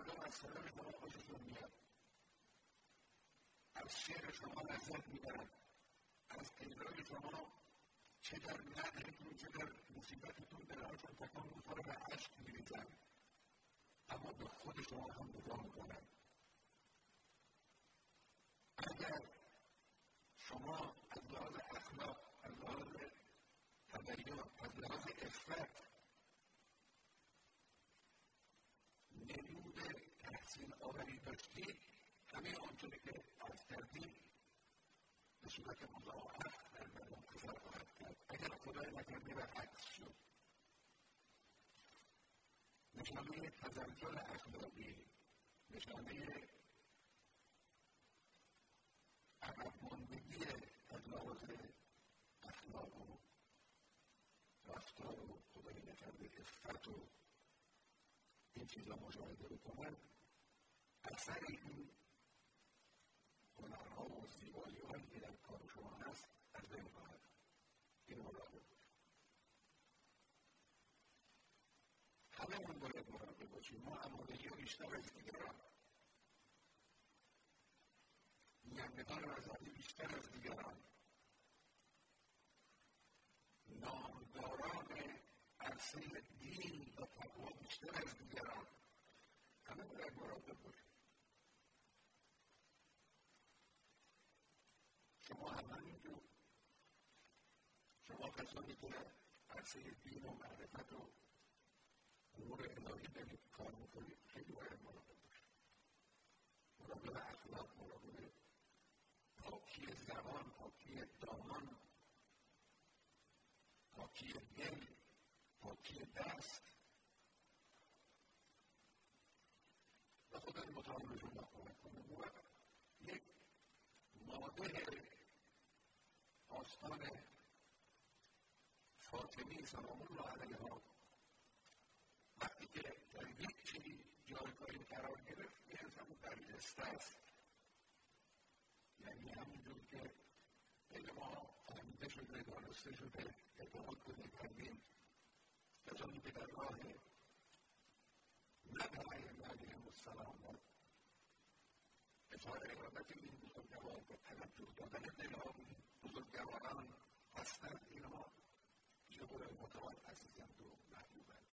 مردم از صدای شما خوششون میاد، از شعر شما لذت میبرن، از اجرای شما چه در مدحتون چه در مصیبتتون دلهاشون تکان میخوره و اشک میریزن، اما به خود شما هم نگاه میکنن. اگر شما از لحاظ اخلاق، از لحاظ تدین، از لحاظ عفت نمود تحسین آوری داشتید، همه آنچه که عرض کردیم به صورت مضاعف در مردم اثر خواهد کرد. اگر خدای نکرده برعکس شد، نشانه تزلزل اخلاقی، نشانه عقب ماندگی از لحاظ اخلاق و رفتار و خدای نکرده عفت و این چیزا مشاهده بکنن، اثر این هنرها و زیبایی‌هایی که در کار شما هست از بین خواهد. این مراقب همه باید مراقب باشیم. ما آمادگی بیشتر از دیگران، نیمه‌دار آزادی بیشتر از دیگران، نامداران عرصه دین و تقوا بیشتر از دیگران، همه باید مراقب باشیم. شما هم همینجور، شما کسانی که در عرصه دین و معرفت و امور الهی دارید کار میکنید، خیلی باید مراقب باشید. مراقب اخلاق، مراقب پاکی زبان، پاکی دامان، پاکی دل، پاکی دست و خدا متعال به شما کمک کنه. یک ماده آستان فاطمی سلام الله علیها وقتی که در یک چیزی جایگاهی قرار گرفت، یه انسان برجسته است. یعنی همینجور که علم ما فهمیده شده، دانسته شده، اعتماد کنیم کردیم، کسانی که در راه مدح ائمه علیهم السلام و اظهار ارادت این بزرگوار و توجه دادن دلها به بزرگواران هستند، اینها پیش خدای متعال عزیزند و